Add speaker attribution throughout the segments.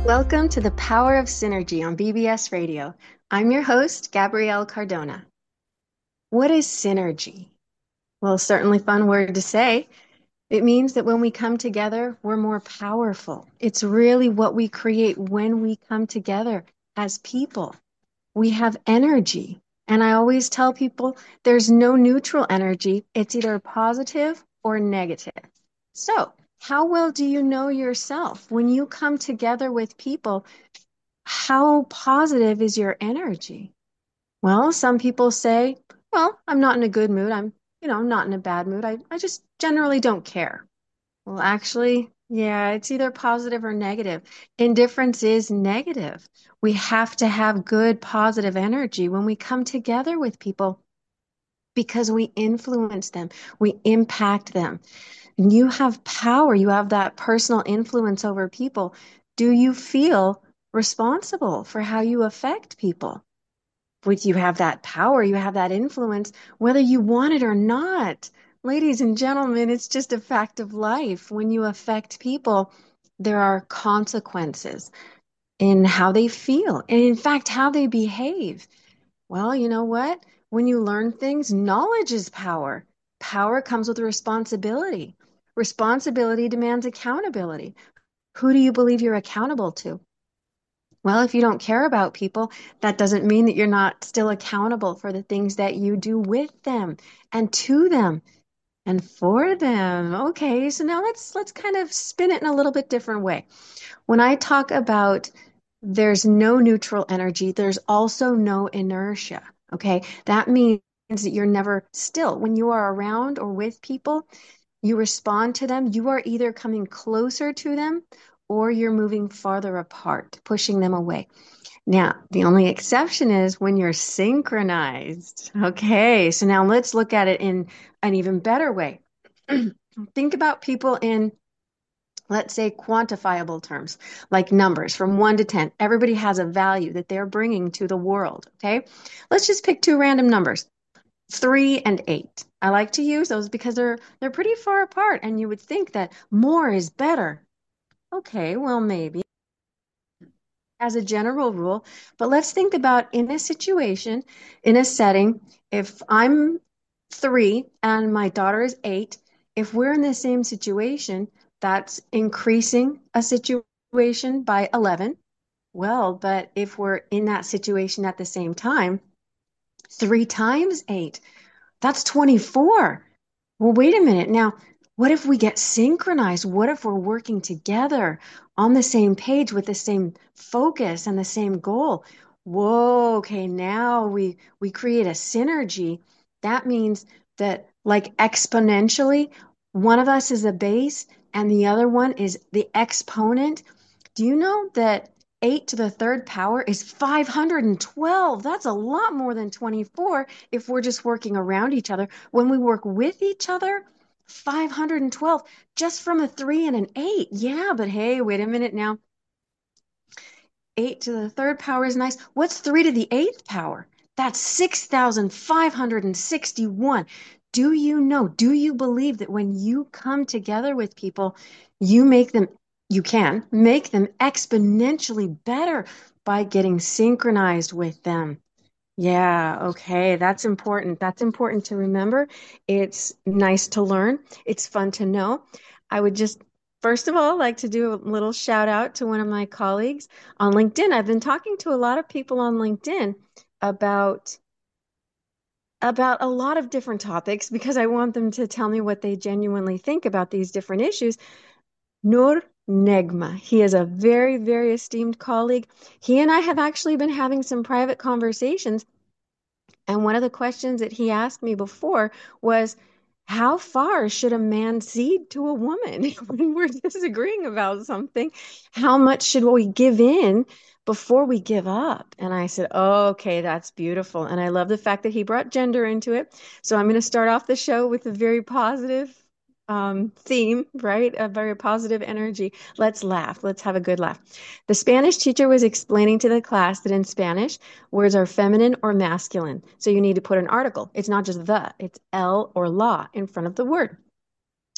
Speaker 1: Welcome to the Power of Synergy on BBS Radio. I'm your host, Gabrielle Cardona. What is synergy? Well, certainly fun word to say. It means that when we come together, we're more powerful. It's really what we create when we come together as people. We have energy. And I always tell people there's no neutral energy. It's either positive or negative. So, how well do you know yourself? When you come together with people, how positive is your energy? Well, some people say, well, I'm not in a good mood. I'm not in a bad mood. I just generally don't care. Well, actually, yeah, it's either positive or negative. Indifference is negative. We have to have good, positive energy when we come together with people because we influence them, we impact them. And you have power, you have that personal influence over people. Do you feel responsible for how you affect people? With you have that power, you have that influence, whether you want it or not. Ladies and gentlemen, it's just a fact of life. When you affect people, there are consequences in how they feel and, in fact, how they behave. Well, you know what? When you learn things, knowledge is power. Power comes with responsibility. Responsibility demands accountability. Who do you believe you're accountable to? Well, if you don't care about people, that doesn't mean that you're not still accountable for the things that you do with them and to them and for them. Okay, so now let's kind of spin it in a little bit different way. When I talk about there's no neutral energy, there's also no inertia. Okay, that means that you're never still. When you are around or with people, you respond to them, you are either coming closer to them or you're moving farther apart, pushing them away. Now, the only exception is when you're synchronized. Okay, so now let's look at it in an even better way. Think about people in, let's say, quantifiable terms, like numbers from 1 to 10. Everybody has a value that they're bringing to the world. Okay, let's just pick two random numbers, 3 and 8. I like to use those because they're pretty far apart, and you would think that more is better. Okay, well, maybe as a general rule, but let's think about in a situation, in a setting, if I'm 3 and my daughter is 8, if we're in the same situation, that's increasing a situation by 11. Well, but if we're in that situation at the same time, 3 times 8, that's 24. Well, wait a minute. Now, what if we get synchronized? What if we're working together on the same page with the same focus and the same goal? Whoa, okay, now we create a synergy. That means that like exponentially, one of us is a base and the other one is the exponent. Do you know that 8 to the third power is 512? That's a lot more than 24 if we're just working around each other. When we work with each other, 512 just from a 3 and an 8. Yeah, but hey, wait a minute now. 8 to the third power is nice. What's 3 to the eighth power? That's 6,561. Do you know, do you believe that when you come together with people, you make them, you can make them exponentially better by getting synchronized with them? Yeah, okay, that's important. That's important to remember. It's nice to learn. It's fun to know. I would just, first of all, like to do a little shout out to one of my colleagues on LinkedIn. I've been talking to a lot of people on LinkedIn about about a lot of different topics because I want them to tell me what they genuinely think about these different issues. Nur Negma. He is a very, very esteemed colleague. He and I have actually been having some private conversations, and one of the questions that he asked me before was, how far should a man cede to a woman when we're disagreeing about something? How much should we give in before we give up? And I said, oh, okay, that's beautiful. And I love the fact that he brought gender into it. So I'm going to start off the show with a very positive theme, right? A very positive energy. Let's laugh. Let's have a good laugh. The Spanish teacher was explaining to the class that in Spanish, words are feminine or masculine. So you need to put an article. It's not just the, it's el or la in front of the word.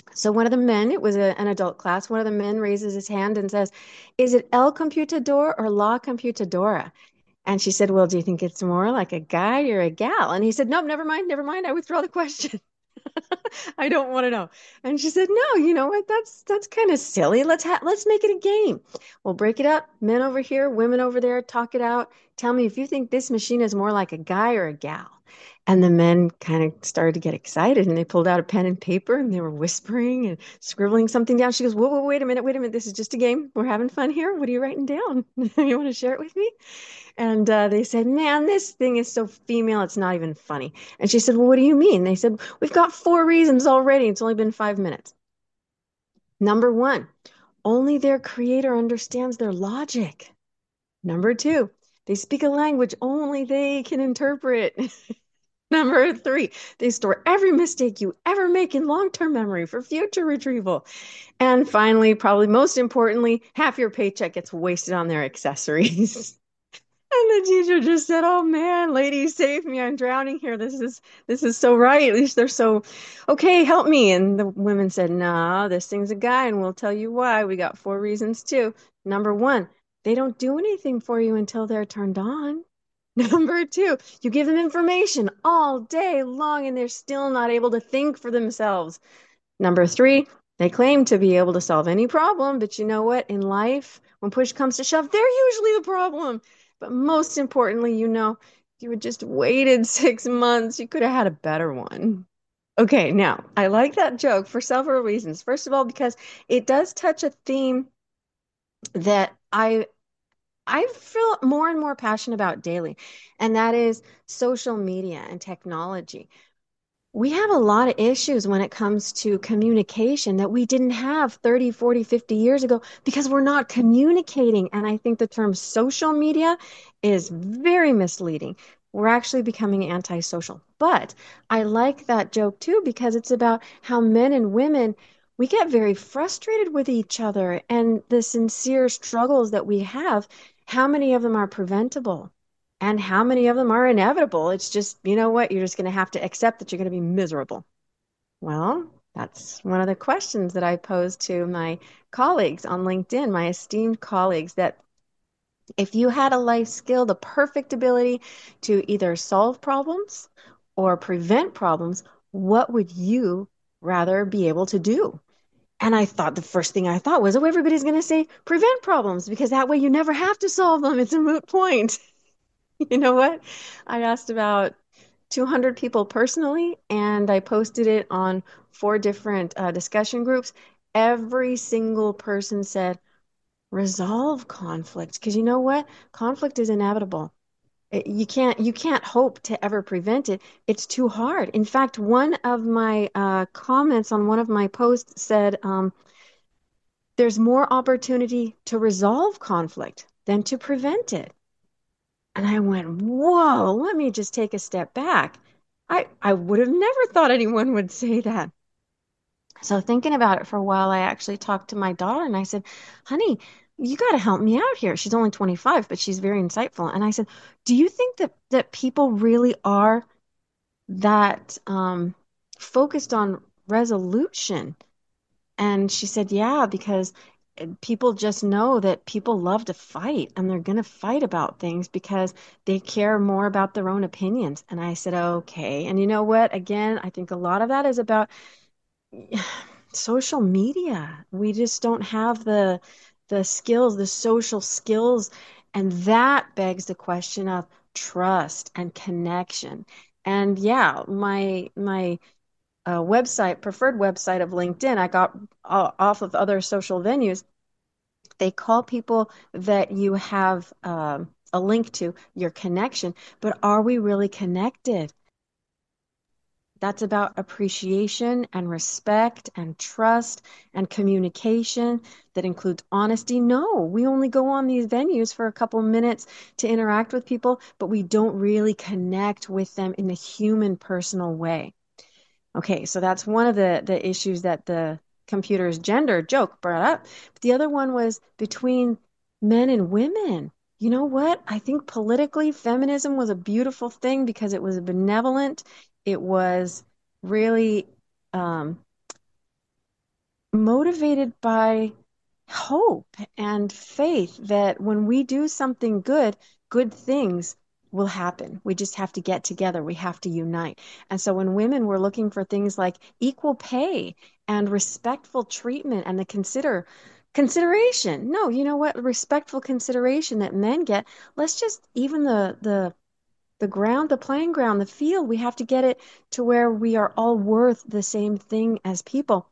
Speaker 1: So one of the men, it was an adult class, one of the men raises his hand and says, "Is it El Computador or La Computadora?" And she said, "Well, do you think it's more like a guy or a gal?" And he said, "Nope, never mind, never mind. I withdraw the question. I don't want to know." And she said, "No, you know what? That's kind of silly. Let's make it a game. We'll break it up. Men over here, women over there, talk it out. Tell me if you think this machine is more like a guy or a gal." And the men kind of started to get excited and they pulled out a pen and paper and they were whispering and scribbling something down. She goes, "Whoa, whoa, wait a minute, wait a minute. This is just a game. We're having fun here. What are you writing down? You want to share it with me?" And they said, "Man, this thing is so female, it's not even funny." And she said, "Well, what do you mean?" They said, "We've got four reasons already. It's only been 5 minutes. Number one, only their creator understands their logic. Number two, they speak a language only they can interpret. Number three, they store every mistake you ever make in long-term memory for future retrieval. And finally, probably most importantly, half your paycheck gets wasted on their accessories." And the teacher just said, "Oh man, lady, save me. I'm drowning here. This is so right. At least they're so okay, help me." And the women said, "No, this thing's a guy, and we'll tell you why. We got four reasons too. Number one, they don't do anything for you until they're turned on. Number two, you give them information all day long and they're still not able to think for themselves. Number three, they claim to be able to solve any problem, but you know what? In life, when push comes to shove, they're usually the problem. But most importantly, if you had just waited 6 months, you could have had a better one." Okay, now I like that joke for several reasons. First of all, because it does touch a theme that I feel more and more passionate about daily, and that is social media and technology. We have a lot of issues when it comes to communication that we didn't have 30, 40, 50 years ago because we're not communicating. And I think the term social media is very misleading. We're actually becoming antisocial. But I like that joke too because it's about how men and women, we get very frustrated with each other and the sincere struggles that we have. How many of them are preventable? And how many of them are inevitable? It's just, you know what? You're just going to have to accept that you're going to be miserable. Well, that's one of the questions that I posed to my colleagues on LinkedIn, my esteemed colleagues, that if you had a life skill, the perfect ability to either solve problems or prevent problems, what would you rather be able to do? And I thought the first thing I thought was, oh, everybody's going to say prevent problems because that way you never have to solve them. It's a moot point. You know what? I asked about 200 people personally, and I posted it on four different discussion groups. Every single person said, resolve conflict. Because you know what? Conflict is inevitable. You can't hope to ever prevent it. It's too hard. In fact, one of my comments on one of my posts said, there's more opportunity to resolve conflict than to prevent it. And I went, whoa, let me just take a step back. I would have never thought anyone would say that. So thinking about it for a while, I actually talked to my daughter and I said, "Honey, you got to help me out here." She's only 25, but she's very insightful. And I said, "Do you think that people really are that focused on resolution?" And she said, "Yeah, because people just know that people love to fight and they're going to fight about things because they care more about their own opinions." And I said, "Okay." And you know what? Again, I think a lot of that is about social media. We just don't have the skills, the social skills, and that begs the question of trust and connection. And yeah, my website, preferred website of LinkedIn, I got off of other social venues. They call people that you have a link to your connection, but are we really connected? That's about appreciation and respect and trust and communication that includes honesty. No, we only go on these venues for a couple minutes to interact with people, but we don't really connect with them in a human, personal way. Okay, so that's one of the issues that the computer's gender joke brought up. But the other one was between men and women. You know what? I think politically, feminism was a beautiful thing because it was benevolent. It was really um, motivated by hope and faith that when we do something good, good things will happen. We just have to get together. We have to unite. And so when women were looking for things like equal pay and respectful treatment and the consideration. No, you know what? Respectful consideration that men get. Let's just even the ground, the playing ground, the field, we have to get it to where we are all worth the same thing as people.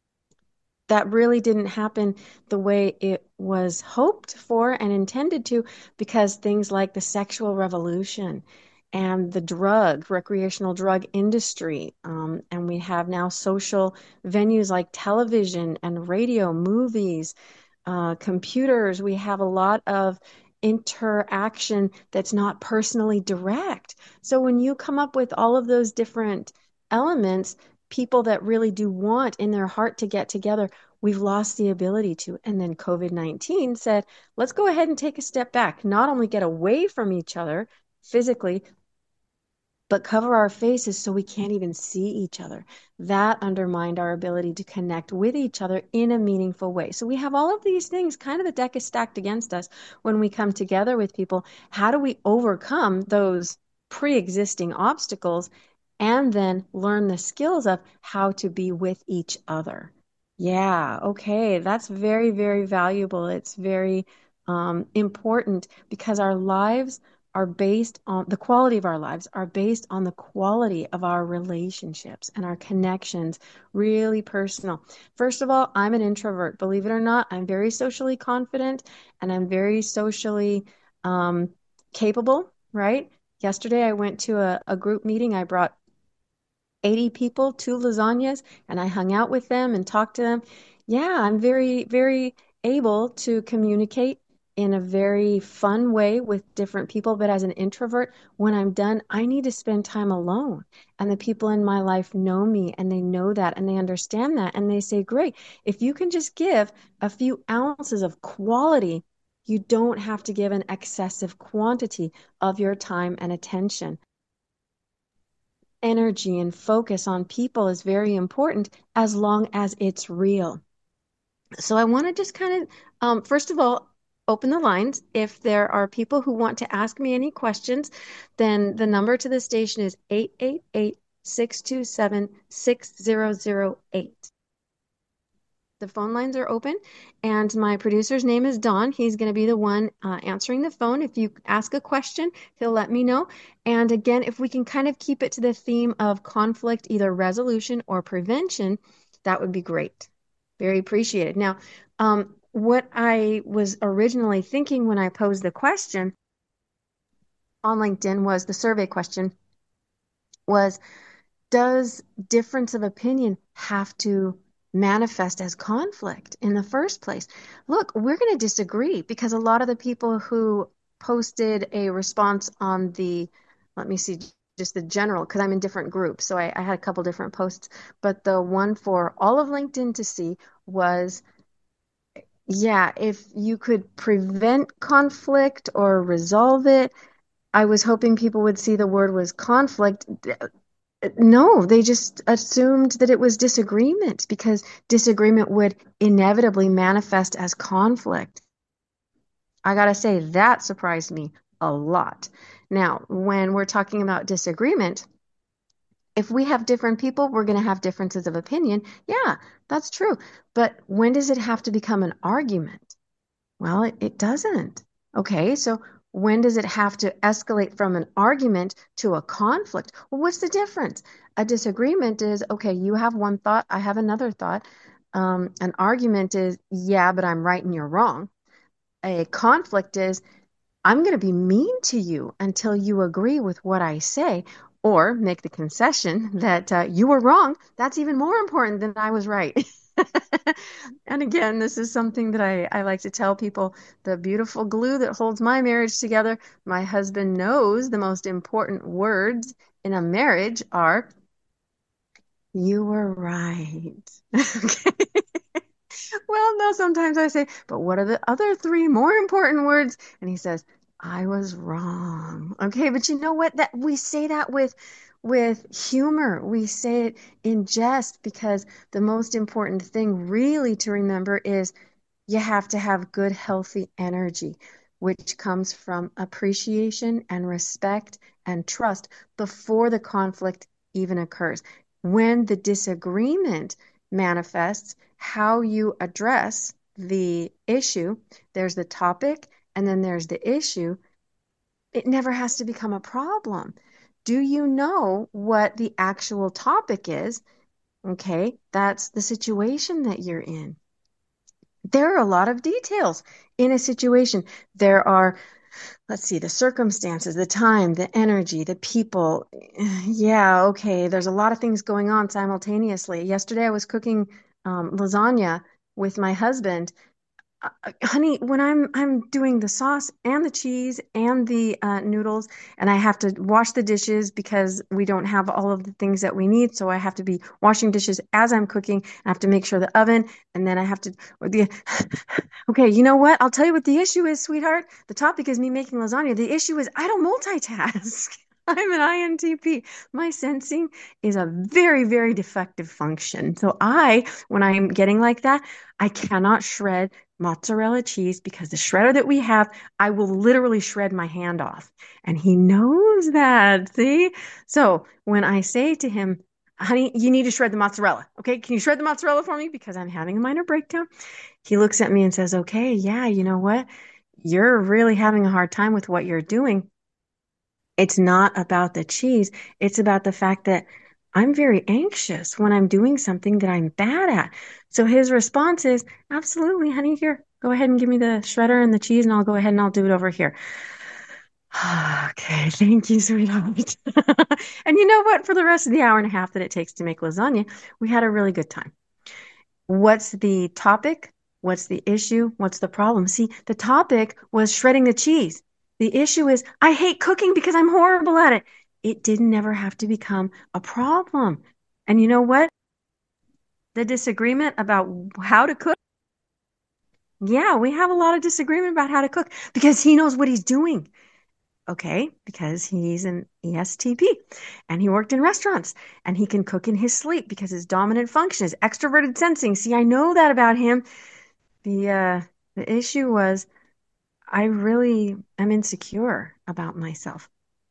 Speaker 1: That really didn't happen the way it was hoped for and intended to, because things like the sexual revolution and the recreational drug industry, and we have now social venues like television and radio, movies, computers. We have a lot of interaction that's not personally direct. So when you come up with all of those different elements, people that really do want in their heart to get together, we've lost the ability to. And then COVID-19 said, let's go ahead and take a step back, not only get away from each other physically, but cover our faces so we can't even see each other. That undermined our ability to connect with each other in a meaningful way. So we have all of these things, kind of the deck is stacked against us when we come together with people. How do we overcome those pre-existing obstacles and then learn the skills of how to be with each other? Yeah, okay. That's very, very valuable. It's very important because our lives are based on the quality of our lives are based on the quality of our relationships and our connections, really personal. First of all, I'm an introvert. Believe it or not, I'm very socially confident and I'm very socially um, capable, right? Yesterday, I went to a group meeting. I brought 80 people, two lasagnas, and I hung out with them and talked to them. Yeah, I'm very, very able to communicate in a very fun way with different people. But as an introvert, when I'm done, I need to spend time alone. And the people in my life know me and they know that and they understand that. And they say, great, if you can just give a few ounces of quality, you don't have to give an excessive quantity of your time and attention. Energy and focus on people is very important as long as it's real. So I want to just kind of, first of all, open the lines. If there are people who want to ask me any questions, then the number to the station is 888-627-6008. The phone lines are open, and my producer's name is Don. He's going to be the one answering the phone. If you ask a question, he'll let me know. And again, if we can kind of keep it to the theme of conflict, either resolution or prevention, that would be great. Very appreciated. Now, what I was originally thinking when I posed the question on LinkedIn was the survey question was, does difference of opinion have to manifest as conflict in the first place? Look, we're going to disagree because a lot of the people who posted a response on let me see, just the general, because I'm in different groups. So I had a couple different posts, but the one for all of LinkedIn to see was, yeah, if you could prevent conflict or resolve it. I was hoping people would see the word was conflict. No, they just assumed that it was disagreement because disagreement would inevitably manifest as conflict. I gotta say, that surprised me a lot. Now, when we're talking about disagreement, if we have different people, we're going to have differences of opinion. Yeah, that's true. But when does it have to become an argument? Well, it doesn't. Okay, so when does it have to escalate from an argument to a conflict? Well, what's the difference? A disagreement is, okay, you have one thought, I have another thought. An argument is, yeah, but I'm right and you're wrong. A conflict is, I'm going to be mean to you until you agree with what I say, or make the concession that you were wrong. That's even more important than I was right. And again, this is something that I like to tell people, the beautiful glue that holds my marriage together. My husband knows the most important words in a marriage are, you were right. Okay. Well, no, sometimes I say, but what are the other three more important words? And he says, I was wrong. Okay, but you know what? That we say that with with humor. We say it in jest because the most important thing really to remember is you have to have good, healthy energy, which comes from appreciation and respect and trust before the conflict even occurs. When the disagreement manifests, how you address the issue, there's the topic and then there's the issue. It never has to become a problem. Do you know what the actual topic is? Okay, that's the situation that you're in. There are a lot of details in a situation. There are, let's see, the circumstances, the time, the energy, the people. Yeah, okay, there's a lot of things going on simultaneously. Yesterday I was cooking lasagna with my husband, honey, when I'm doing the sauce and the cheese and the noodles, and I have to wash the dishes because we don't have all of the things that we need, so I have to be washing dishes as I'm cooking. I have to make sure the oven, and then I have to. Or the, okay, you know what? I'll tell you what the issue is, sweetheart. The topic is me making lasagna. The issue is I don't multitask. I'm an INTP. My sensing is a very, very defective function. So when I'm getting like that, I cannot shred mozzarella cheese because the shredder that we have, I will literally shred my hand off. And he knows that. See? So when I say to him, honey, you need to shred the mozzarella. Okay. Can you shred the mozzarella for me? Because I'm having a minor breakdown. He looks at me and says, okay, yeah, you know what? You're really having a hard time with what you're doing. It's not about the cheese. It's about the fact that I'm very anxious when I'm doing something that I'm bad at. So his response is, absolutely, honey, here, go ahead and give me the shredder and the cheese, and I'll go ahead and I'll do it over here. Okay, thank you, sweetheart. And you know what? For the rest of the hour and a half that it takes to make lasagna, we had a really good time. What's the topic? What's the issue? What's the problem? See, the topic was shredding the cheese. The issue is I hate cooking because I'm horrible at it. It didn't ever have to become a problem. And you know what? The disagreement about how to cook. Yeah, we have a lot of disagreement about how to cook because he knows what he's doing. Okay, because he's an ESTP and he worked in restaurants and he can cook in his sleep because his dominant function is extroverted sensing. See, I know that about him. The issue was I really am insecure about myself.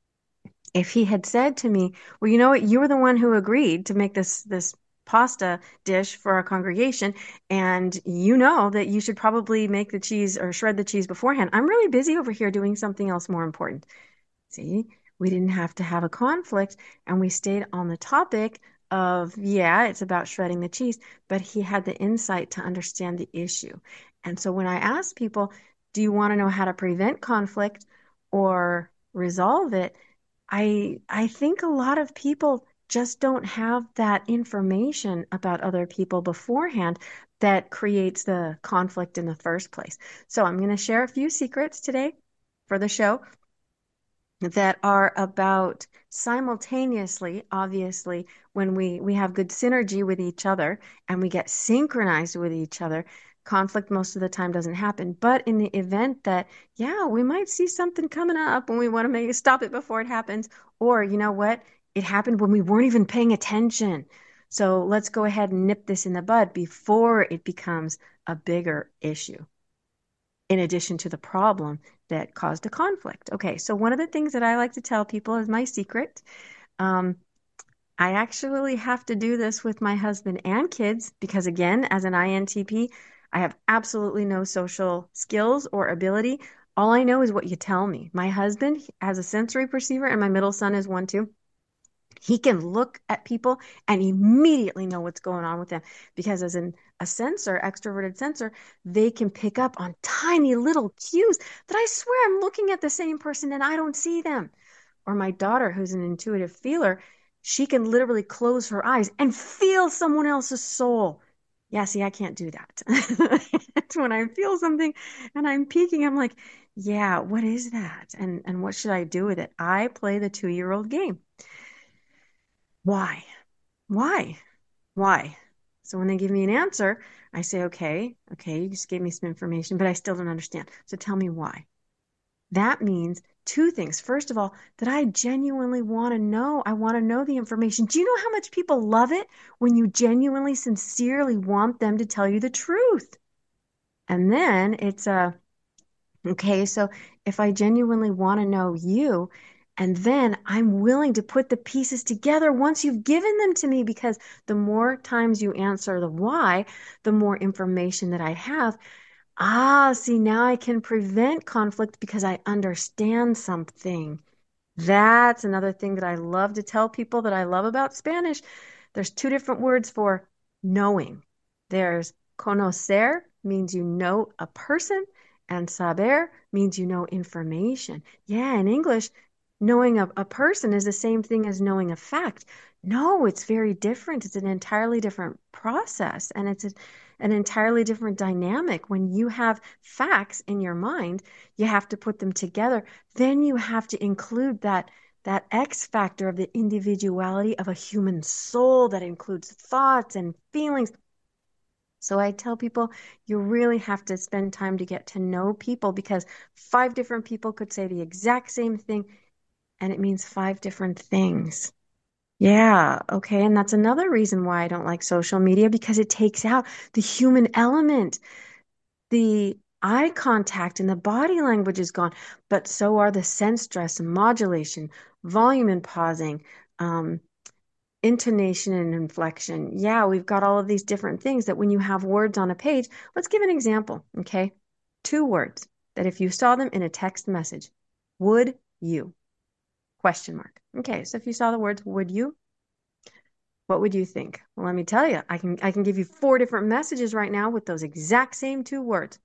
Speaker 1: If he had said to me, "Well, you know what? You were the one who agreed to make this pasta dish for our congregation, and you know that you should probably make the cheese or shred the cheese beforehand. I'm really busy over here doing something else more important." See, we didn't have to have a conflict and we stayed on the topic of, yeah, it's about shredding the cheese, but he had the insight to understand the issue. And so when I ask people, do you want to know how to prevent conflict or resolve it? I think a lot of people just don't have that information about other people beforehand that creates the conflict in the first place. So I'm going to share a few secrets today for the show that are about simultaneously, obviously, when we have good synergy with each other and we get synchronized with each other, conflict most of the time doesn't happen. But in the event that, yeah, we might see something coming up and we want to make stop it before it happens, or you know what? It happened when we weren't even paying attention. So let's go ahead and nip this in the bud before it becomes a bigger issue in addition to the problem that caused a conflict. Okay, so one of the things that I like to tell people is my secret. Um, I actually have to do this with my husband and kids because, again, as an INTP, I have absolutely no social skills or ability. All I know is what you tell me. My husband has a sensory perceiver, and my middle son is one too. He can look at people and immediately know what's going on with them because a sensor, extroverted sensor, they can pick up on tiny little cues that I swear I'm looking at the same person and I don't see them. Or my daughter, who's an intuitive feeler, she can literally close her eyes and feel someone else's soul. Yeah, see, I can't do that. It's when I feel something and I'm peeking, I'm like, yeah, what is that? And what should I do with it? I play the 2-year-old game. Why? Why? Why? So when they give me an answer, I say, okay, you just gave me some information, but I still don't understand. So tell me why. That means two things. First of all, that I genuinely want to know. I want to know the information. Do you know how much people love it when you genuinely, sincerely want them to tell you the truth? And then it's okay, so if I genuinely want to know you, and then I'm willing to put the pieces together once you've given them to me, because the more times you answer the why, the more information that I have. Ah, see, now I can prevent conflict because I understand something. That's another thing that I love to tell people that I love about Spanish. There's two different words for knowing. There's conocer, means you know a person, and saber means you know information. Yeah, in English, knowing a person is the same thing as knowing a fact. No, it's very different. It's an entirely different process, and an entirely different dynamic. When you have facts in your mind, you have to put them together. Then you have to include that X factor of the individuality of a human soul that includes thoughts and feelings. So I tell people you really have to spend time to get to know people, because five different people could say the exact same thing and it means five different things. Yeah, okay. And that's another reason why I don't like social media, because it takes out the human element. The eye contact and the body language is gone, but so are the sense stress and modulation, volume and pausing, um, intonation and inflection. Yeah, we've got all of these different things that when you have words on a page, let's give an example, okay? Two words that if you saw them in a text message, would you? Question mark. Okay, so if you saw the words would you, what would you think? Well, let me tell you, I can give you four different messages right now with those exact same two words.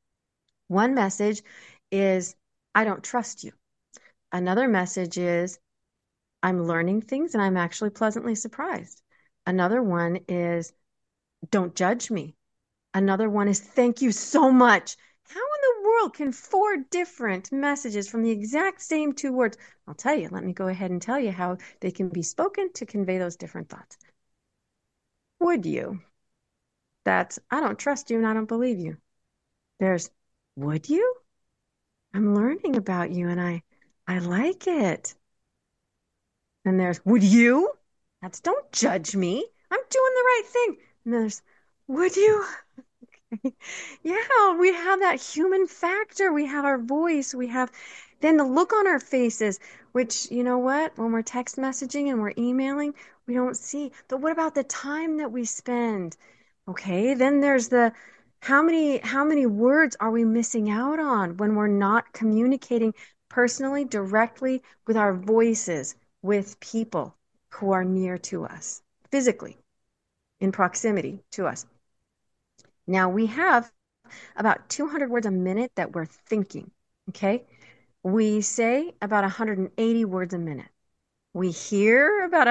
Speaker 1: One message is, I don't trust you. Another message is, I'm learning things and I'm actually pleasantly surprised. Another one is, don't judge me. Another one is, thank you so much. How in the world can four different messages from the exact same two words? I'll tell you, let me go ahead and tell you how they can be spoken to convey those different thoughts. Would you? That's, I don't trust you and I don't believe you. There's, would you? I'm learning about you and I like it. And there's, would you? That's, don't judge me. I'm doing the right thing. And there's, would you? Yeah, we have that human factor. We have our voice. We have then the look on our faces, which, you know what? When we're text messaging and we're emailing, we don't see. But what about the time that we spend? Okay, then there's the how many words are we missing out on when we're not communicating personally, directly with our voices, with people who are near to us, physically, in proximity to us. Now we have about 200 words a minute that we're thinking, okay? We say about 180 words a minute. We hear about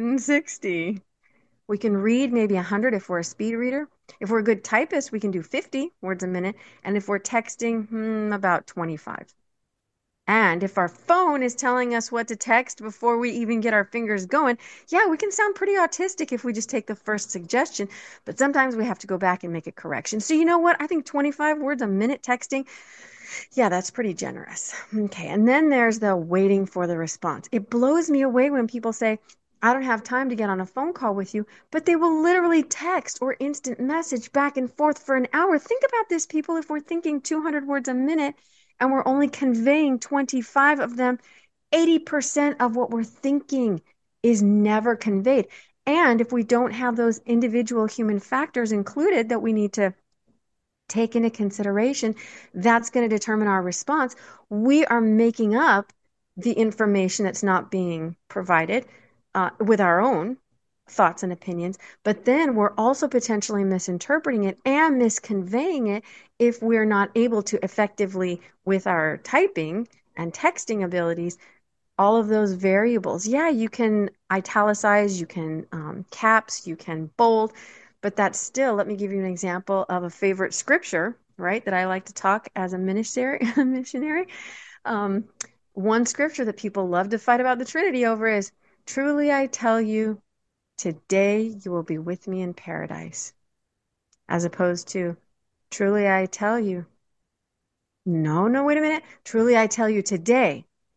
Speaker 1: 160. We can read maybe 100 if we're a speed reader. If we're a good typist, we can do 50 words a minute. And if we're texting, about 25. And if our phone is telling us what to text before we even get our fingers going, yeah, we can sound pretty autistic if we just take the first suggestion. But sometimes we have to go back and make a correction. So you know what? I think 25 words a minute texting, yeah, that's pretty generous. Okay. And then there's the waiting for the response. It blows me away when people say, I don't have time to get on a phone call with you, but they will literally text or instant message back and forth for an hour. Think about this, people. If we're thinking 200 words a minute and we're only conveying 25 of them, 80% of what we're thinking is never conveyed. And if we don't have those individual human factors included that we need to take into consideration, that's going to determine our response. We are making up the information that's not being provided with our own thoughts and opinions, but then we're also potentially misinterpreting it and misconveying it if we're not able to effectively, with our typing and texting abilities, all of those variables. Yeah, you can italicize, you can caps, you can bold, but that's still, let me give you an example of a favorite scripture, right, that I like to talk as a missionary. A missionary. Um, One scripture that people love to fight about the Trinity over is, truly I tell you, today you will be with me in paradise, as opposed to, truly I tell you, no, no, wait a minute, truly I tell you today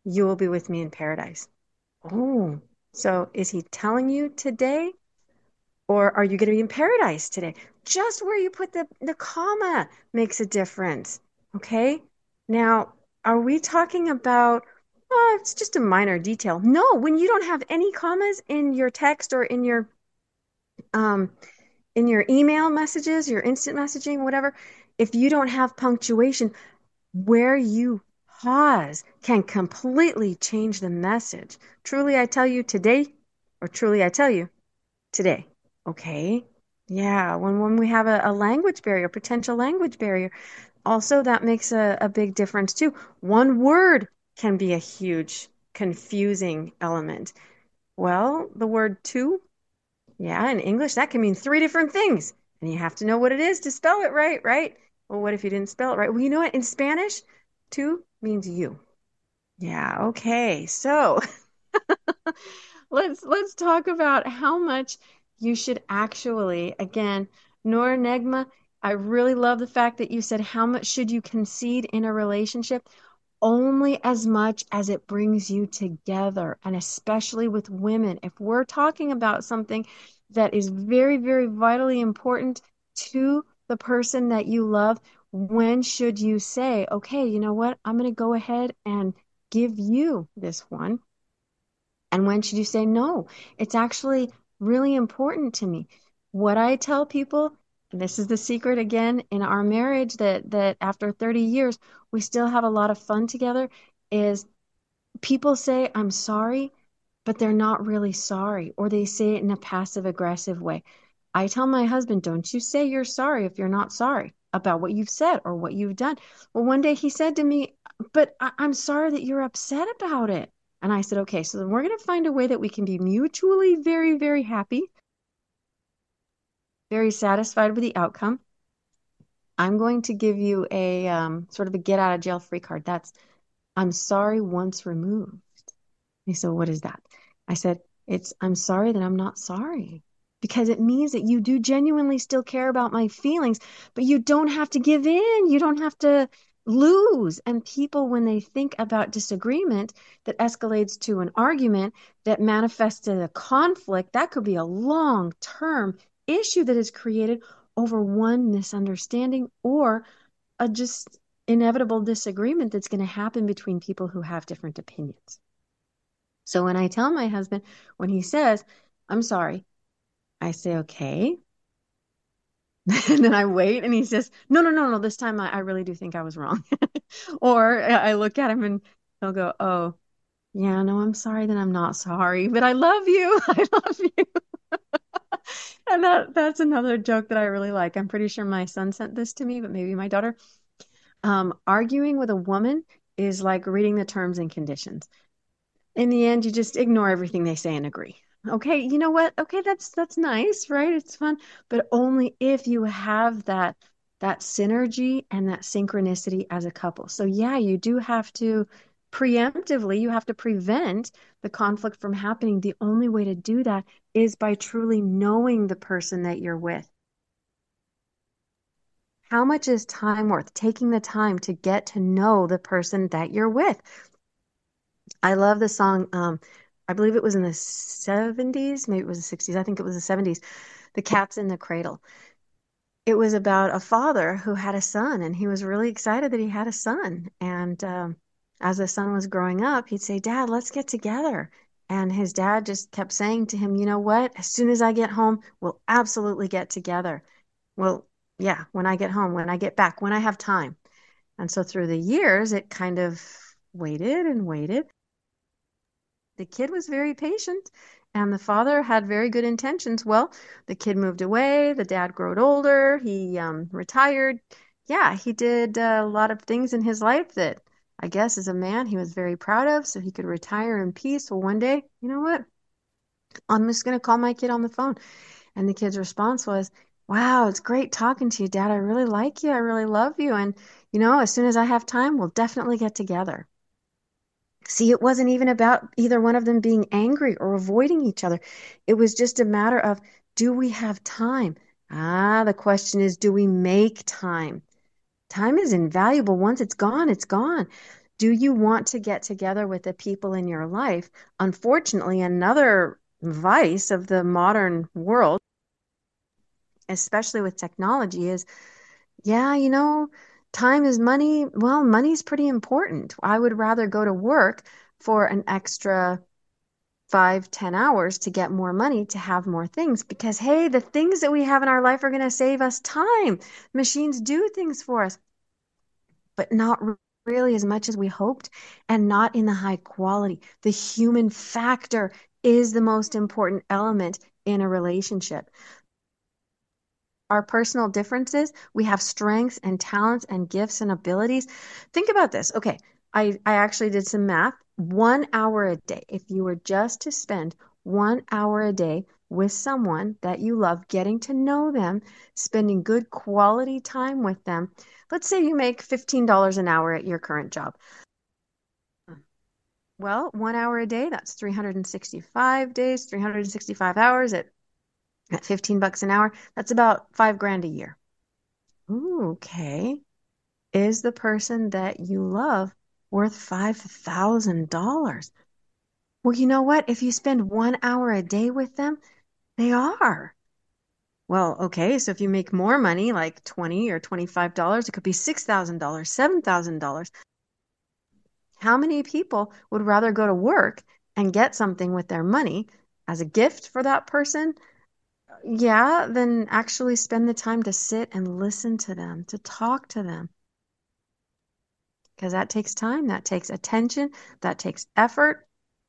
Speaker 1: you will be with me in paradise. Oh, so is he telling you today, or are you going to be in paradise today? Just where you put the comma makes a difference. Okay. Now, are we talking about, oh, it's just a minor detail? No, when you don't have any commas in your text or um, in your email messages, your instant messaging, whatever, if you don't have punctuation, where you pause can completely change the message. Truly, I tell you today, or truly, I tell you today. Okay. Yeah. When we have a language barrier, potential language barrier, also that makes a big difference too. One word can be a huge confusing element. Well, the word to, yeah, in English, that can mean three different things. And you have to know what it is to spell it right, right? Well, what if you didn't spell it right? Well, you know what? In Spanish, to means you. Yeah, okay. So let's talk about how much you should actually, again, Nora Negma, I really love the fact that you said how much should you concede in a relationship? Only as much as it brings you together, and especially with women. If we're talking about something that is very, very vitally important to the person that you love, when should you say, okay, you know what? I'm going to go ahead and give you this one. And when should you say, no, it's actually really important to me? What I tell people, and this is the secret again in our marriage that after 30 years, we still have a lot of fun together, is people say, I'm sorry, but they're not really sorry, or they say it in a passive aggressive way. I tell my husband, don't you say you're sorry if you're not sorry about what you've said or what you've done. Well, one day he said to me, but I'm sorry that you're upset about it. And I said, okay, so then we're going to find a way that we can be mutually very, very happy, very satisfied with the outcome. I'm going to give you a sort of a get out of jail free card. That's I'm sorry once removed. He said, what is that? I said, I'm sorry that I'm not sorry. Because it means that you do genuinely still care about my feelings, but you don't have to give in. You don't have to lose. And people, when they think about disagreement that escalates to an argument that manifests in a conflict, that could be a long-term issue that is created over one misunderstanding or a just inevitable disagreement that's going to happen between people who have different opinions. So when I tell my husband, when he says, I'm sorry, I say, okay. And then I wait and he says, no, no, no, no, this time I really do think I was wrong. Or I look at him and he'll go, oh, yeah, no, I'm sorry that I'm not sorry, but I love you. I love you. And that's another joke that I really like. I'm pretty sure my son sent this to me, but maybe my daughter. Arguing with a woman is like reading the terms and conditions. In the end, you just ignore everything they say and agree. Okay, you know what? Okay, that's nice, right? It's fun, but only if you have that synergy and that synchronicity as a couple. So yeah, you do have to preemptively, you have to prevent the conflict from happening. The only way to do that is by truly knowing the person that you're with. How much is time worth? Taking the time to get to know the person that you're with. I love the song. I believe it was in the 70s, maybe it was the 60s. I think it was the 70s. The Cat's in the Cradle. It was about a father who had a son, and he was really excited that he had a son. And as the son was growing up, he'd say, Dad, let's get together. And his dad just kept saying to him, you know what? As soon as I get home, we'll absolutely get together. Well, yeah, when I get home, when I get back, when I have time. And so through the years, it kind of waited and waited. The kid was very patient and the father had very good intentions. Well, the kid moved away, the dad growed older, he retired. Yeah, he did a lot of things in his life that I guess as a man he was very proud of, so he could retire in peace. Well, one day, you know what? I'm just going to call my kid on the phone. And the kid's response was, wow, it's great talking to you, Dad. I really like you. I really love you. And, as soon as I have time, we'll definitely get together. See, it wasn't even about either one of them being angry or avoiding each other. It was just a matter of, do we have time? The question is, do we make time? Time is invaluable. Once it's gone, it's gone. Do you want to get together with the people in your life? Unfortunately, another vice of the modern world, especially with technology, is yeah, time is money. Well, money's pretty important. I would rather go to work for an extra 5, 10 hours to get more money to have more things because, hey, the things that we have in our life are going to save us time. Machines do things for us, but not really as much as we hoped and not in the high quality. The human factor is the most important element in a relationship. Our personal differences, we have strengths and talents and gifts and abilities. Think about this. Okay, I actually did some math. 1 hour a day, if you were just to spend 1 hour a day with someone that you love, getting to know them, spending good quality time with them. Let's say you make $15 an hour at your current job. Well, 1 hour a day, that's 365 days, 365 hours at 15 bucks an hour. That's about 5 grand a year. Ooh, okay. Is the person that you love worth $5,000? Well, you know what? If you spend 1 hour a day with them, they are. Well, okay, so if you make more money, like 20 or $25, it could be $6,000, $7,000. How many people would rather go to work and get something with their money as a gift for that person? Yeah, than actually spend the time to sit and listen to them, to talk to them. Because that takes time, that takes attention, that takes effort,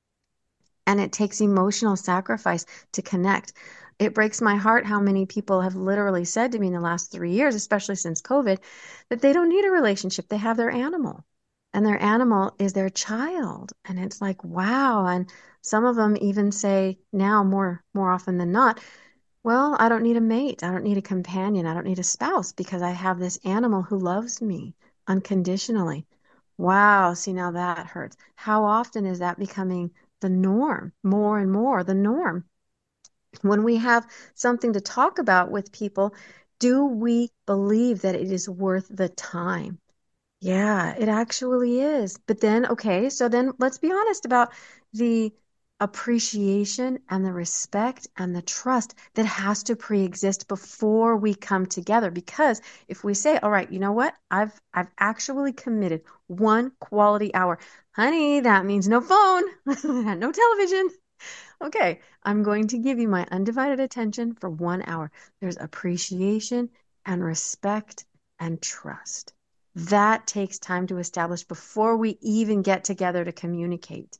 Speaker 1: and it takes emotional sacrifice to connect. It breaks my heart how many people have literally said to me in the last 3 years, especially since COVID, that they don't need a relationship. They have their animal, and their animal is their child. And it's like, wow. And some of them even say now more often than not, well, I don't need a mate. I don't need a companion. I don't need a spouse because I have this animal who loves me unconditionally. Wow, see, now that hurts. How often is that becoming the norm? More and more the norm. When we have something to talk about with people, do we believe that it is worth the time? Yeah, it actually is. But then, okay, so then let's be honest about the appreciation and the respect and the trust that has to pre-exist before we come together. Because if we say, all right, you know what? I've actually committed one quality hour. Honey, that means no phone, no television. Okay, I'm going to give you my undivided attention for 1 hour. There's appreciation and respect and trust. That takes time to establish before we even get together to communicate.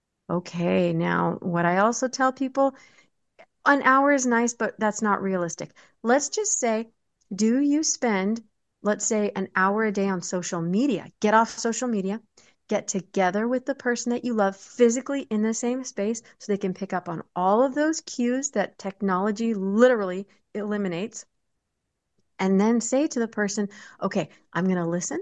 Speaker 1: Okay, now what I also tell people, an hour is nice, but that's not realistic. Let's just say, do you spend, let's say, an hour a day on social media? Get off social media, get together with the person that you love physically in the same space so they can pick up on all of those cues that technology literally eliminates. And then say to the person, okay, I'm going to listen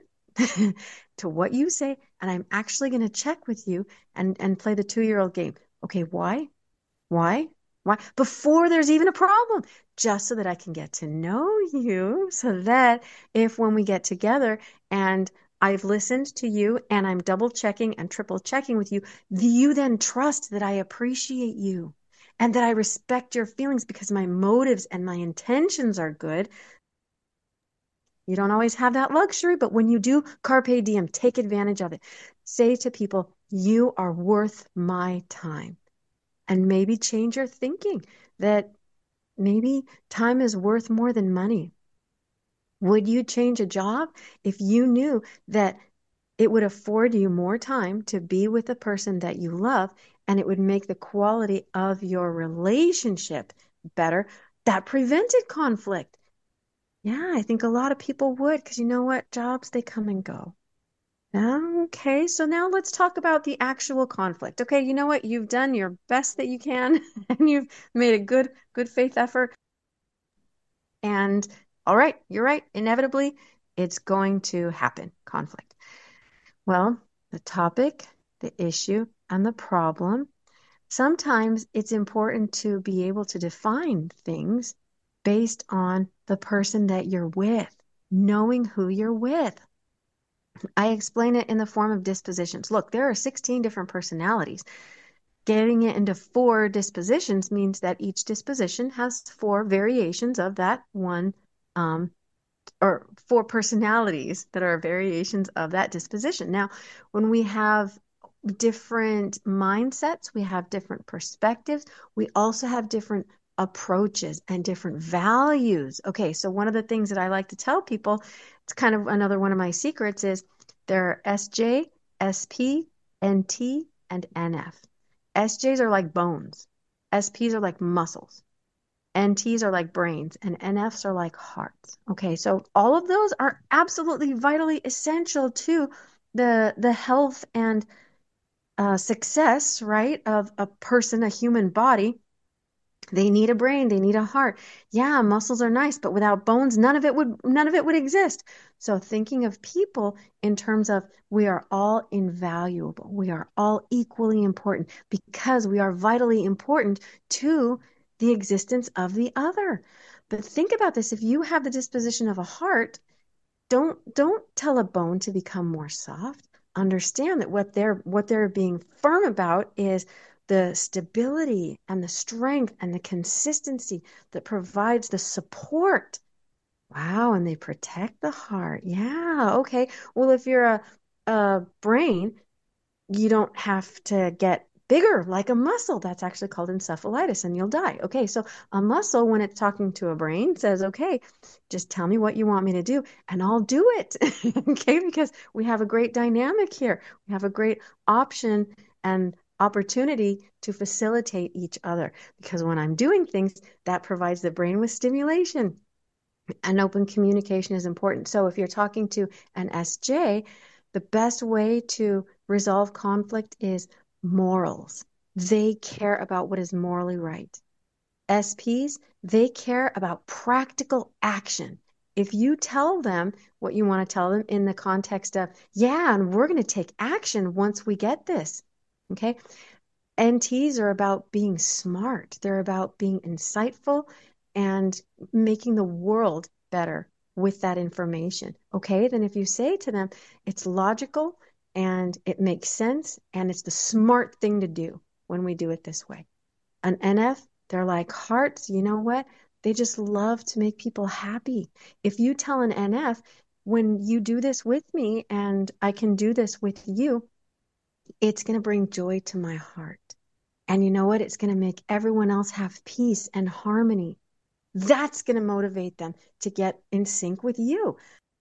Speaker 1: to what you say, and I'm actually going to check with you and play the 2-year-old game. Okay, why? Why? Why? Before there's even a problem, just so that I can get to know you, so that if when we get together and I've listened to you and I'm double checking and triple checking with you, you then trust that I appreciate you and that I respect your feelings because my motives and my intentions are good. You don't always have that luxury, but when you do, carpe diem, take advantage of it. Say to people, you are worth my time. And maybe change your thinking that maybe time is worth more than money. Would you change a job if you knew that it would afford you more time to be with the person that you love and it would make the quality of your relationship better? That prevented conflict. Yeah, I think a lot of people would because you know what? Jobs, they come and go. Okay, so now let's talk about the actual conflict. Okay, you know what? You've done your best that you can and you've made a good faith effort. And all right, you're right. Inevitably, it's going to happen, conflict. Well, the topic, the issue, and the problem, sometimes it's important to be able to define things based on the person that you're with, knowing who you're with. I explain it in the form of dispositions. Look, there are 16 different personalities. Getting it into four dispositions means that each disposition has four variations of that one, um, or four personalities that are variations of that disposition. Now, when we have different mindsets, we have different perspectives, we also have different approaches and different values. Okay, so one of the things that I like to tell people, it's kind of another one of my secrets, is there are SJ, SP, NT, and NF. SJs are like bones, SPs are like muscles. NTs are like brains and NFs are like hearts. Okay, so all of those are absolutely vitally essential to the health and success, right, of a person, a human body. They need a brain, they need a heart. Yeah, muscles are nice, but without bones, none of it would exist. So thinking of people in terms of we are all invaluable. We are all equally important because we are vitally important to the existence of the other. But think about this, if you have the disposition of a heart, don't tell a bone to become more soft. Understand that what they're being firm about is the stability and the strength and the consistency that provides the support. Wow, and they protect the heart. Yeah, okay. Well, if you're a brain, you don't have to get bigger like a muscle. That's actually called encephalitis, and you'll die. Okay, so a muscle, when it's talking to a brain, says, okay, just tell me what you want me to do, and I'll do it. Okay, because we have a great dynamic here. We have a great option and opportunity to facilitate each other. Because when I'm doing things, that provides the brain with stimulation. And open communication is important. So if you're talking to an SJ, the best way to resolve conflict is morals. They care about what is morally right. SPs, they care about practical action. If you tell them what you want to tell them in the context of, yeah, and we're going to take action once we get this. Okay. NTs are about being smart. They're about being insightful and making the world better with that information. Okay, then if you say to them, it's logical and it makes sense and it's the smart thing to do when we do it this way. An NF, they're like hearts. You know what? They just love to make people happy. If you tell an NF, when you do this with me and I can do this with you, it's going to bring joy to my heart. And you know what? It's going to make everyone else have peace and harmony. That's going to motivate them to get in sync with you.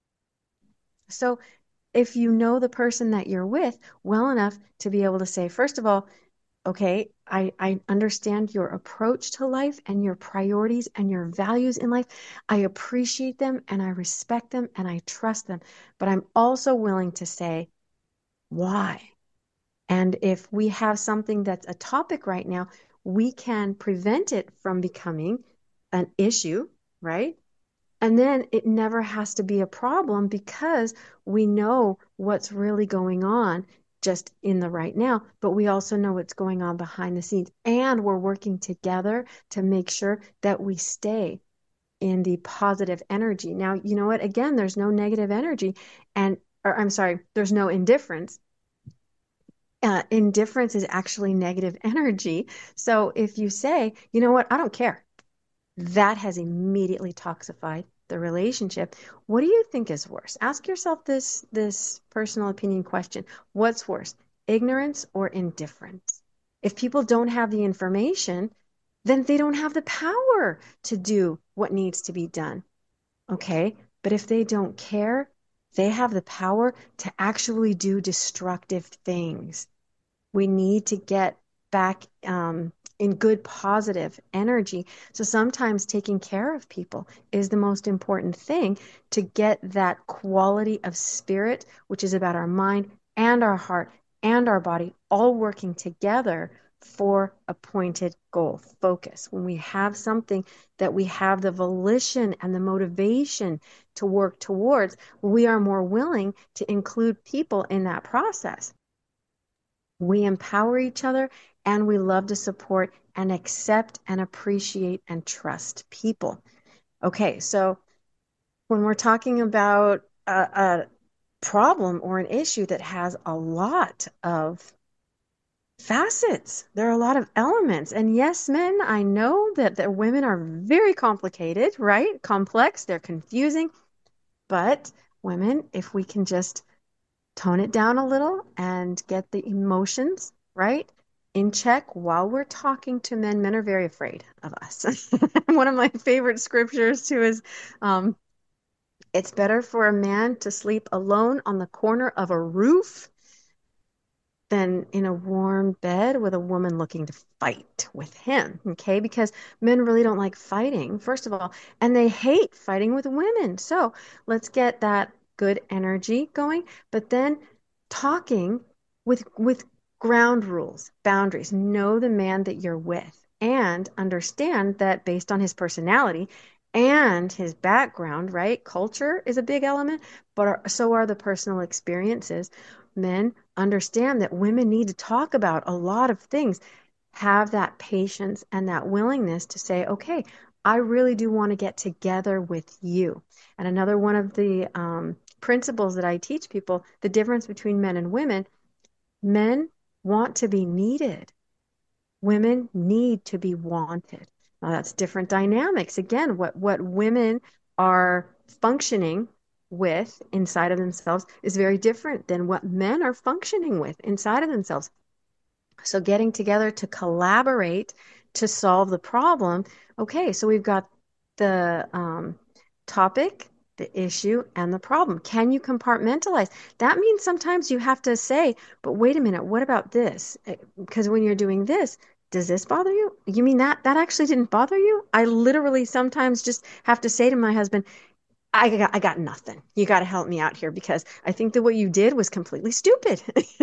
Speaker 1: So if you know the person that you're with well enough to be able to say, first of all, okay, I understand your approach to life and your priorities and your values in life. I appreciate them and I respect them and I trust them. But I'm also willing to say, why? And if we have something that's a topic right now, we can prevent it from becoming an issue, right? And then it never has to be a problem because we know what's really going on just in the right now, but we also know what's going on behind the scenes. And we're working together to make sure that we stay in the positive energy. Now, you know what? Again, there's no negative energy and, or I'm sorry, there's no indifference. Indifference is actually negative energy. So if you say, you know what, I don't care, that has immediately toxified the relationship. What do you think is worse? Ask yourself this personal opinion question. What's worse, ignorance or indifference? If people don't have the information, then they don't have the power to do what needs to be done. Okay? But if they don't care, they have the power to actually do destructive things. We need to get back in good positive energy. So sometimes taking care of people is the most important thing to get that quality of spirit, which is about our mind and our heart and our body all working together for a pointed goal, focus. When we have something that we have the volition and the motivation to work towards, we are more willing to include people in that process. We empower each other and we love to support and accept and appreciate and trust people. Okay, so when we're talking about a problem or an issue that has a lot of facets. There are a lot of elements. And yes, men, I know that women are very complicated, right? Complex, they're confusing. But women, if we can just tone it down a little and get the emotions, right, in check while we're talking to men, men are very afraid of us. One of my favorite scriptures, too, is it's better for a man to sleep alone on the corner of a roof than in a warm bed with a woman looking to fight with him. Okay. Because men really don't like fighting, first of all, and they hate fighting with women. So let's get that good energy going. But then talking with ground rules, boundaries, know the man that you're with and understand that based on his personality and his background, right? Culture is a big element, but so are the personal experiences. Men understand that women need to talk about a lot of things. Have that patience and that willingness to say, okay, I really do want to get together with you. And another one of the principles that I teach people, the difference between men and women, men want to be needed. Women need to be wanted. Now that's different dynamics. Again, what women are functioning with inside of themselves is very different than what men are functioning with inside of themselves. So getting together to collaborate to solve the problem. Okay, so we've got the topic, the issue, and the problem. Can you compartmentalize? That means sometimes you have to say, but wait a minute, what about this? Because when you're doing this, does this bother you? You mean that actually didn't bother you? I literally sometimes just have to say to my husband, I got nothing. You got to help me out here because I think that what you did was completely stupid.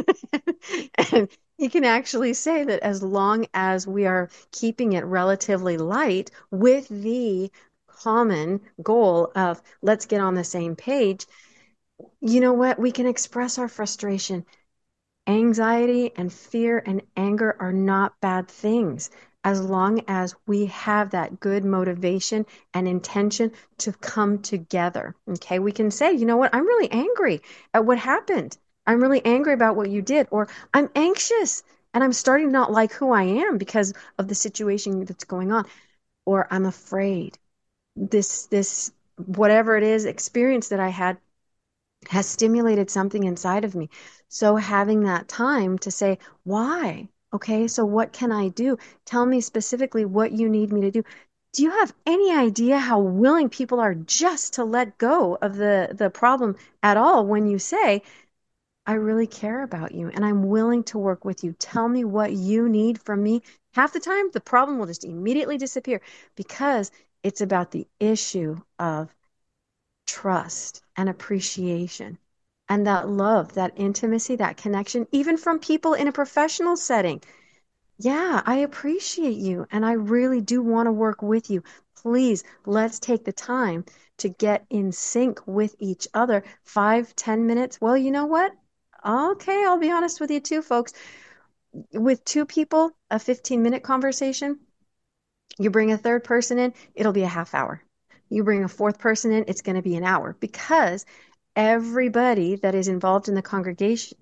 Speaker 1: And he can actually say that as long as we are keeping it relatively light with the common goal of let's get on the same page, you know what? We can express our frustration. Anxiety and fear and anger are not bad things as long as we have that good motivation and intention to come together. Okay, we can say, you know what, I'm really angry at what happened. I'm really angry about what you did, or I'm anxious and I'm starting to not like who I am because of the situation that's going on, or I'm afraid. This whatever it is experience that I had has stimulated something inside of me. So having that time to say, why? Okay, so what can I do? Tell me specifically what you need me to do. Do you have any idea how willing people are just to let go of the problem at all when you say, I really care about you and I'm willing to work with you. Tell me what you need from me. Half the time, the problem will just immediately disappear because it's about the issue of trust and appreciation and that love, that intimacy, that connection, even from people in a professional setting. Yeah, I appreciate you and I really do want to work with you. Please, let's take the time to get in sync with each other. 5, 10 minutes. Well, you know what? Okay, I'll be honest with you too, folks. With two people, a 15-minute conversation, you bring a third person in, it'll be a half hour. You bring a fourth person in, it's going to be an hour because everybody that is involved in the congregation,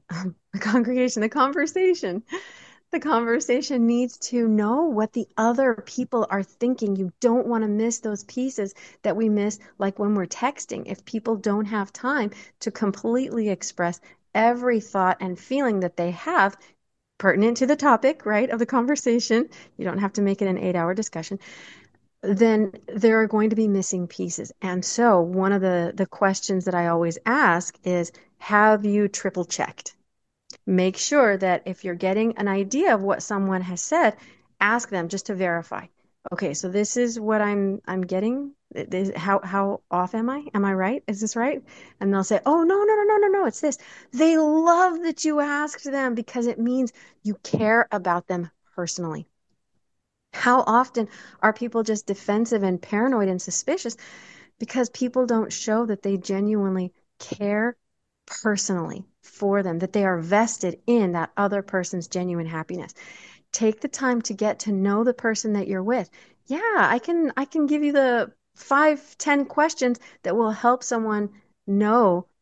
Speaker 1: the conversation needs to know what the other people are thinking. You don't want to miss those pieces that we miss, like when we're texting. If people don't have time to completely express every thought and feeling that they have, pertinent to the topic, right, of the conversation, you don't have to make it an 8 hour discussion, then there are going to be missing pieces. And so one of the questions that I always ask is, have you triple checked? Make sure that if you're getting an idea of what someone has said, ask them just to verify. Okay, so this is what I'm getting. How off am I? Am I right? Is this right? And they'll say, "Oh, no, no, no, no, no, no, it's this." They love that you asked them because it means you care about them personally. How often are people just defensive and paranoid and suspicious because people don't show that they genuinely care personally for them, that they are vested in that other person's genuine happiness? Take the time to get to know the person that you're with. Yeah, I can give you the 5, 10 questions that will help someone know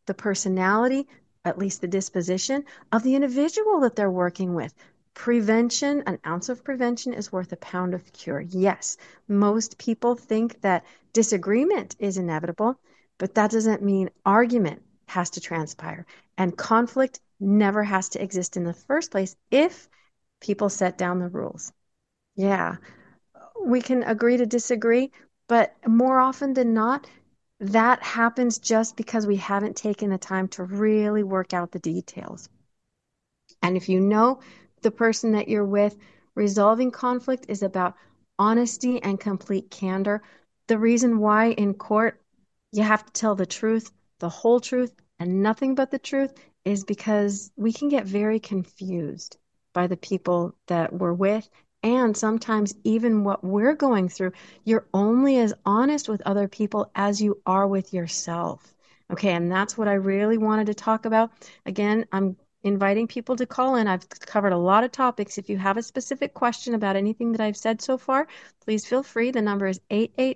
Speaker 1: the personality, at least the disposition of the individual that they're working with. Prevention, an ounce of prevention is worth a pound of cure. Yes, most people think that disagreement is inevitable, but that doesn't mean argument has to transpire. And conflict never has to exist in the first place if people set down the rules. Yeah, we can agree to disagree, but more often than not, that happens just because we haven't taken the time to really work out the details. And if you know the person that you're with, resolving conflict is about honesty and complete candor. The reason why in court you have to tell the truth, the whole truth, and nothing but the truth is because we can get very confused by the people that we're with. And sometimes even what we're going through, you're only as honest with other people as you are with yourself. Okay, and that's what I really wanted to talk about. Again, I'm inviting people to call in. I've covered a lot of topics. If you have a specific question about anything that I've said so far, please feel free. The number is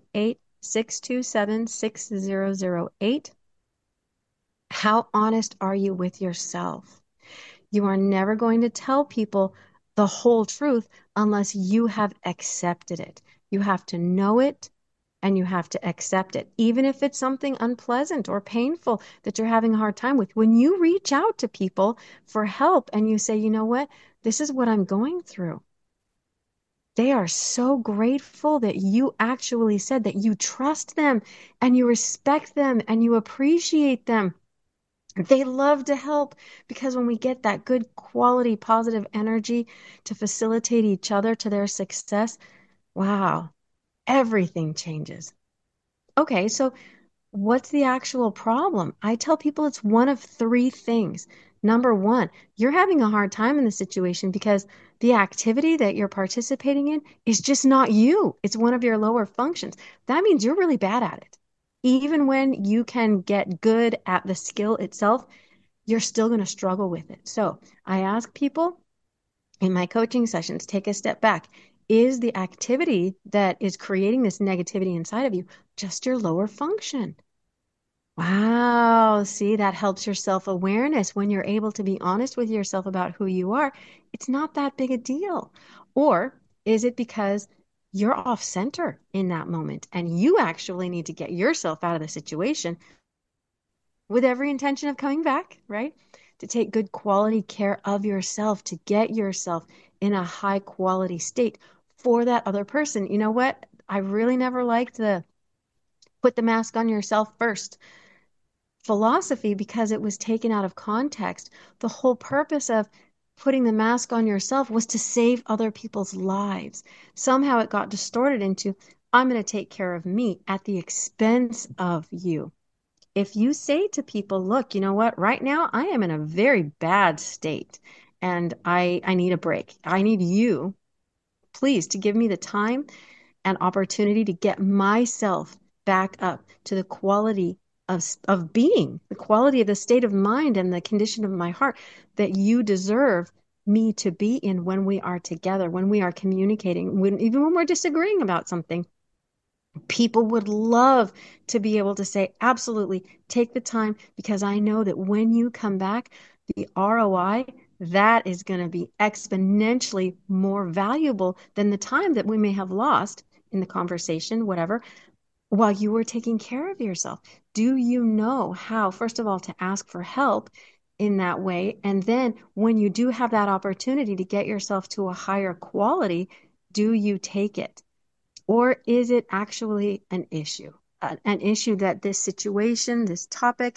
Speaker 1: 888-627-6008. How honest are you with yourself? You are never going to tell people the whole truth unless you have accepted it. You have to know it and you have to accept it, even if it's something unpleasant or painful that you're having a hard time with. When you reach out to people for help and you say, you know what, this is what I'm going through, they are so grateful that you actually said that you trust them and you respect them and you appreciate them. They love to help because when we get that good quality, positive energy to facilitate each other to their success, wow, everything changes. Okay, so what's the actual problem? I tell people it's one of three things. Number one, you're having a hard time in the situation because the activity that you're participating in is just not you. It's one of your lower functions. That means you're really bad at it. Even when you can get good at the skill itself, you're still going to struggle with it. So I ask people in my coaching sessions, take a step back. Is the activity that is creating this negativity inside of you just your lower function? Wow, see, that helps your self-awareness when you're able to be honest with yourself about who you are. It's not that big a deal. Or is it because you're off center in that moment and you actually need to get yourself out of the situation with every intention of coming back, right? To take good quality care of yourself, to get yourself in a high quality state for that other person. You know what? I really never liked the put the mask on yourself first philosophy because it was taken out of context. The whole purpose of putting the mask on yourself was to save other people's lives. Somehow it got distorted into, I'm going to take care of me at the expense of you. If you say to people, look, you know what, right now I am in a very bad state and I need a break. I need you, please, to give me the time and opportunity to get myself back up to the quality of being, the quality of the state of mind and the condition of my heart that you deserve me to be in when we are together, when we are communicating, even when we're disagreeing about something. People would love to be able to say, absolutely, take the time because I know that when you come back, the ROI, that is going to be exponentially more valuable than the time that we may have lost in the conversation, whatever, while you were taking care of yourself. Do you know how, first of all, to ask for help in that way? And then when you do have that opportunity to get yourself to a higher quality, do you take it? Or is it actually an issue that this situation, this topic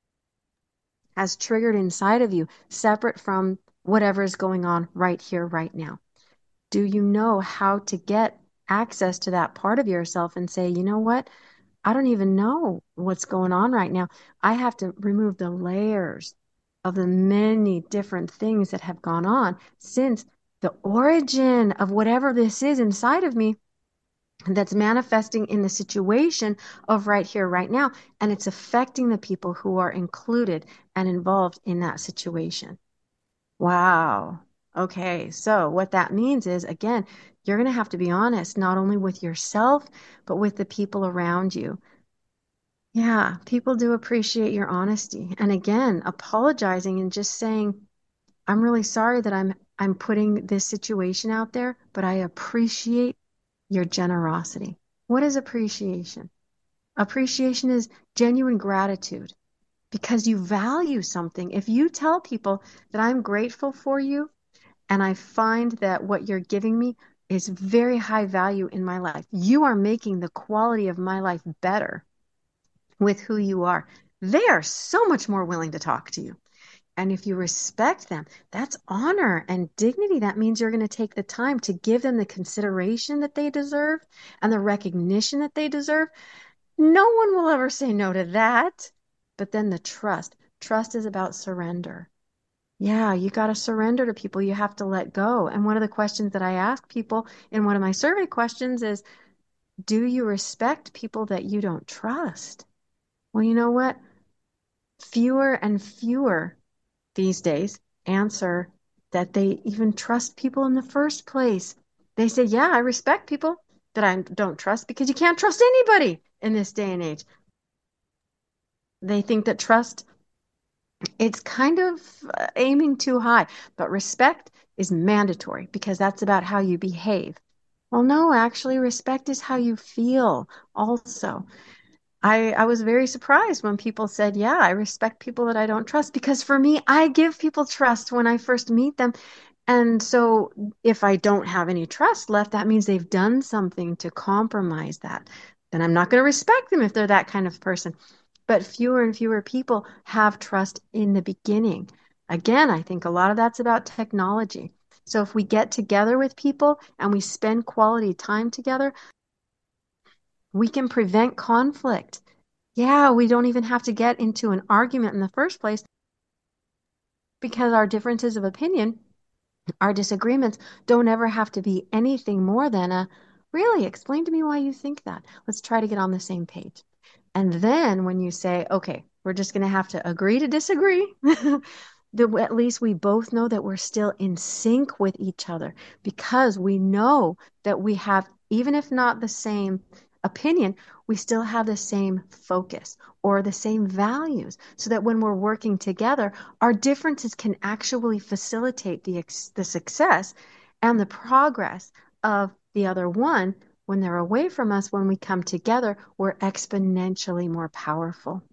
Speaker 1: has triggered inside of you, separate from whatever is going on right here, right now? Do you know how to get access to that part of yourself and say, you know what? I don't even know what's going on right now. I have to remove the layers of the many different things that have gone on since the origin of whatever this is inside of me that's manifesting in the situation of right here, right now, and it's affecting the people who are included and involved in that situation. Wow. Okay, so what that means is, again, you're going to have to be honest, not only with yourself, but with the people around you. Yeah, people do appreciate your honesty. And again, apologizing and just saying, I'm really sorry that I'm putting this situation out there, but I appreciate your generosity. What is appreciation? Appreciation is genuine gratitude because you value something. If you tell people that I'm grateful for you and I find that what you're giving me is very high value in my life, you are making the quality of my life better with who you are. They are so much more willing to talk to you. And if you respect them, that's honor and dignity. That means you're going to take the time to give them the consideration that they deserve and the recognition that they deserve. No one will ever say no to that. But then the trust. Trust is about surrender. Yeah, you got to surrender to people. You have to let go. And one of the questions that I ask people in one of my survey questions is, do you respect people that you don't trust? Well, you know what? Fewer and fewer these days answer that they even trust people in the first place. They say, yeah, I respect people that I don't trust because you can't trust anybody in this day and age. They think that trust, it's kind of aiming too high, but respect is mandatory because that's about how you behave. Well, no, actually, respect is how you feel also. I was very surprised when people said, yeah, I respect people that I don't trust because for me, I give people trust when I first meet them. And so if I don't have any trust left, that means they've done something to compromise that. Then I'm not going to respect them if they're that kind of person. But fewer and fewer people have trust in the beginning. Again, I think a lot of that's about technology. So if we get together with people and we spend quality time together, we can prevent conflict. Yeah, we don't even have to get into an argument in the first place because our differences of opinion, our disagreements don't ever have to be anything more than a, really, explain to me why you think that. Let's try to get on the same page. And then when you say, okay, we're just going to have to agree to disagree, that at least we both know that we're still in sync with each other because we know that we have, even if not the same opinion, we still have the same focus or the same values so that when we're working together, our differences can actually facilitate the success and the progress of the other one. When they're away from us, when we come together, we're exponentially more powerful.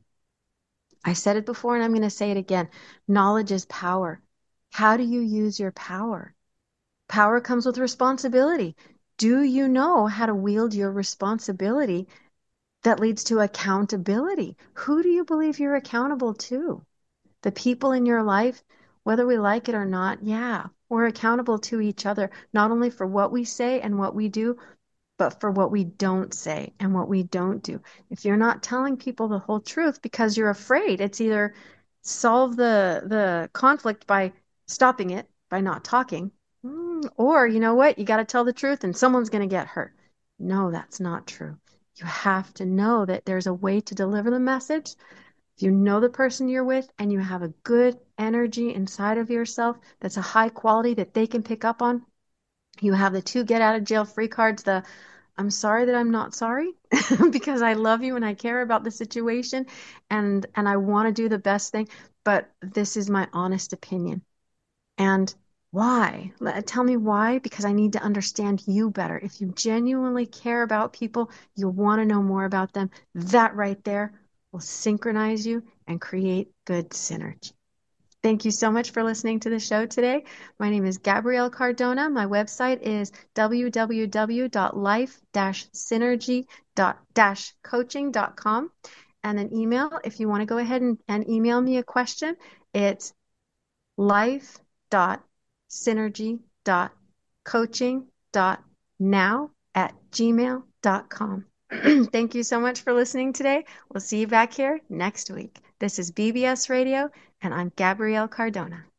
Speaker 1: I said it before and I'm going to say it again. Knowledge is power. How do you use your power? Power comes with responsibility. Do you know how to wield your responsibility that leads to accountability? Who do you believe you're accountable to? The people in your life, whether we like it or not, yeah, we're accountable to each other, not only for what we say and what we do, but for what we don't say and what we don't do. If you're not telling people the whole truth because you're afraid, it's either solve the conflict by stopping it, by not talking, or you know what, you got to tell the truth and someone's going to get hurt. No, that's not true. You have to know that there's a way to deliver the message. If you know the person you're with and you have a good energy inside of yourself that's a high quality that they can pick up on, you have the two get out of jail free cards, the I'm sorry that I'm not sorry because I love you and I care about the situation and I want to do the best thing, but this is my honest opinion. And why? Tell me why, because I need to understand you better. If you genuinely care about people, you want to know more about them, that right there will synchronize you and create good synergy. Thank you so much for listening to the show today. My name is Gabrielle Cardona. My website is www.life-synergy-coaching.com. And an email, if you want to go ahead and email me a question, it's life.synergy.coaching.now@gmail.com. Thank you so much for listening today. We'll see you back here next week. This is BBS Radio, and I'm Gabrielle Cardona.